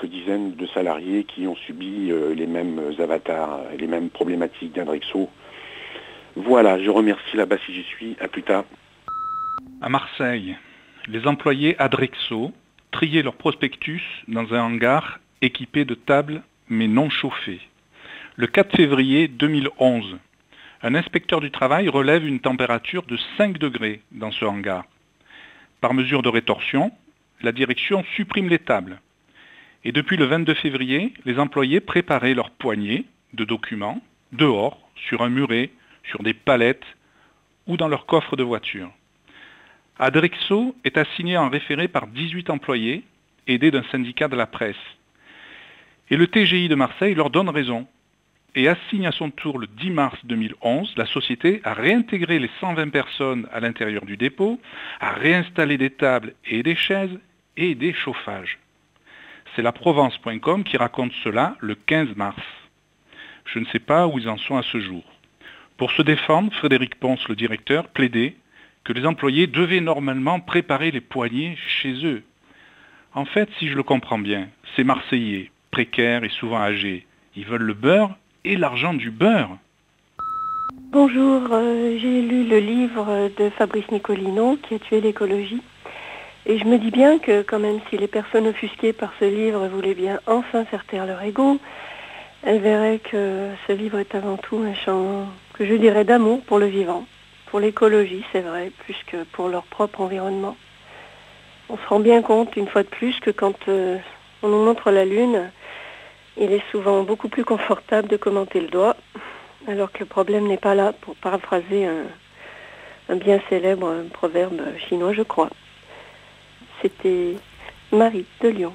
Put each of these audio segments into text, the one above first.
quelques dizaines de salariés qui ont subi les mêmes avatars, les mêmes problématiques d'Adrexo. Voilà, je remercie là-bas si j'y suis. À plus tard. À Marseille, les employés Adrexo triaient leurs prospectus dans un hangar équipé de tables mais non chauffées. Le 4 février 2011, un inspecteur du travail relève une température de 5 degrés dans ce hangar. Par mesure de rétorsion, la direction supprime les tables. Et depuis le 22 février, les employés préparaient leurs poignées de documents dehors, sur un muret, sur des palettes ou dans leur coffre de voiture. Adrexo est assigné en référé par 18 employés, aidés d'un syndicat de la presse. Et le TGI de Marseille leur donne raison et assigne à son tour le 10 mars 2011 la société à réintégrer les 120 personnes à l'intérieur du dépôt, à réinstaller des tables et des chaises et des chauffages. C'est la Provence.com qui raconte cela le 15 mars. Je ne sais pas où ils en sont à ce jour. Pour se défendre, Frédéric Ponce, le directeur, plaidait que les employés devaient normalement préparer les poignées chez eux. En fait, si je le comprends bien, ces Marseillais, précaires et souvent âgés, ils veulent le beurre et l'argent du beurre. Bonjour, j'ai lu le livre de Fabrice Nicolino qui a tué l'écologie. Et je me dis bien que quand même si les personnes offusquées par ce livre voulaient bien enfin faire taire leur ego, elles verraient que ce livre est avant tout un chant, que je dirais, d'amour pour le vivant, pour l'écologie, c'est vrai, plus que pour leur propre environnement. On se rend bien compte, une fois de plus, que quand on nous montre la Lune, il est souvent beaucoup plus confortable de commenter le doigt, alors que le problème n'est pas là, pour paraphraser un bien célèbre proverbe chinois, je crois. C'était Marie de Lyon.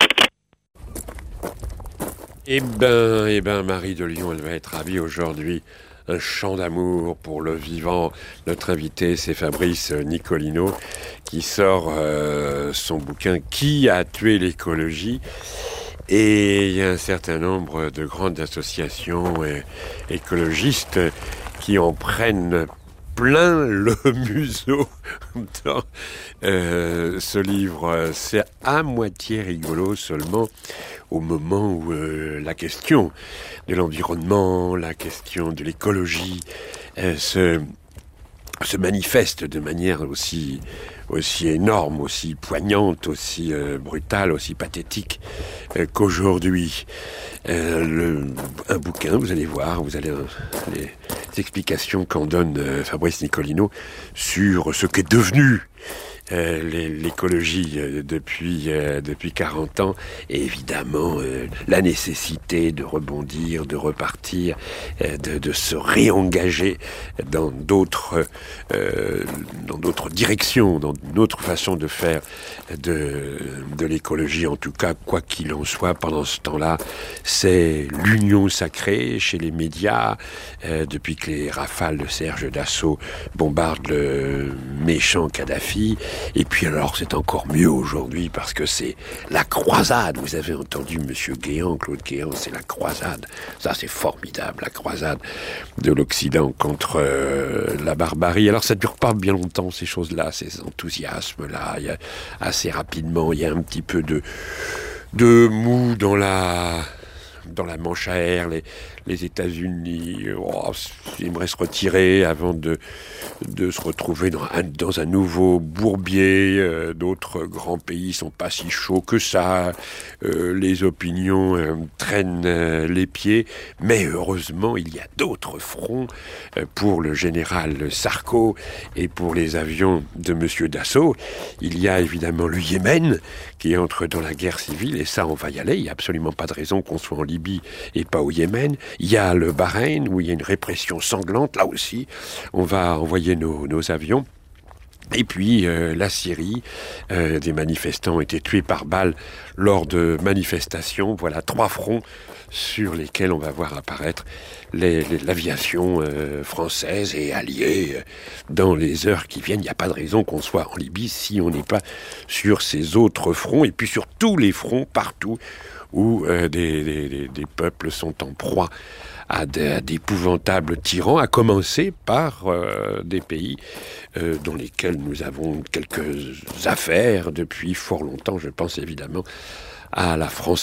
Eh ben, Marie de Lyon, elle va être ravie aujourd'hui. Un chant d'amour pour le vivant. Notre invité, c'est Fabrice Nicolino, qui sort son bouquin « Qui a tué l'écologie ?» Et il y a un certain nombre de grandes associations écologistes qui en prennent plein le museau dans ce livre. C'est à moitié rigolo seulement au moment où la question de l'environnement, la question de l'écologie se manifeste de manière aussi énorme, aussi poignante, aussi brutale, aussi pathétique qu'aujourd'hui. Un bouquin, vous allez voir, les explications qu'en donne Fabrice Nicolino sur ce qu'est devenu l'écologie depuis 40 ans, et évidemment la nécessité de rebondir, de repartir, de se réengager dans d'autres directions, dans une autre façon de faire de l'écologie. En tout cas, quoi qu'il en soit, pendant ce temps-là, c'est l'union sacrée chez les médias, depuis que les rafales de Serge Dassault bombardent le méchant Kadhafi. Et puis alors, c'est encore mieux aujourd'hui parce que c'est la croisade. Vous avez entendu Monsieur Guéant, Claude Guéant, c'est la croisade. Ça, c'est formidable, la croisade de l'Occident contre la barbarie. Alors, ça ne dure pas bien longtemps, ces choses-là, ces enthousiasmes-là. Il y a, assez rapidement, il y a un petit peu de mou dans la manche à air. Les États-Unis aimeraient se retirer avant de se retrouver dans un nouveau bourbier. D'autres grands pays sont pas si chauds que ça. Les opinions traînent les pieds. Mais heureusement, il y a d'autres fronts pour le général Sarko et pour les avions de Monsieur Dassault. Il y a évidemment le Yémen qui entre dans la guerre civile, et ça, on va y aller. Il n'y a absolument pas de raison qu'on soit en Libye et pas au Yémen. Il y a le Bahreïn, où il y a une répression sanglante. Là aussi, on va envoyer nos avions. Et puis la Syrie, des manifestants ont été tués par balles lors de manifestations. Voilà 3 fronts sur lesquels on va voir apparaître l'aviation française et alliée dans les heures qui viennent. Il n'y a pas de raison qu'on soit en Libye si on n'est pas sur ces autres fronts, et puis sur tous les fronts, partout où des peuples sont en proie à d'épouvantables tyrans, à commencer par des pays dans lesquels nous avons quelques affaires depuis fort longtemps. Je pense évidemment à la France.